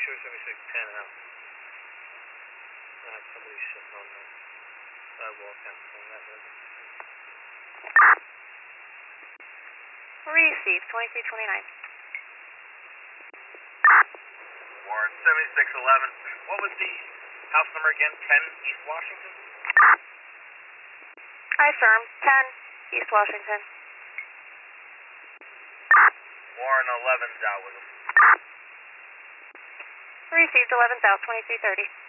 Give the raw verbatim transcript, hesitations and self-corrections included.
sure seventy-six ten out. Uh, somebody's sitting on the sidewalk outside that building. Receive, twenty-three twenty-nine. Warren, seventy-six eleven. What was the house number again? ten East Washington? I affirm, ten East Washington. Warren, eleven's out with him. Received, eleven's out, twenty-three thirty.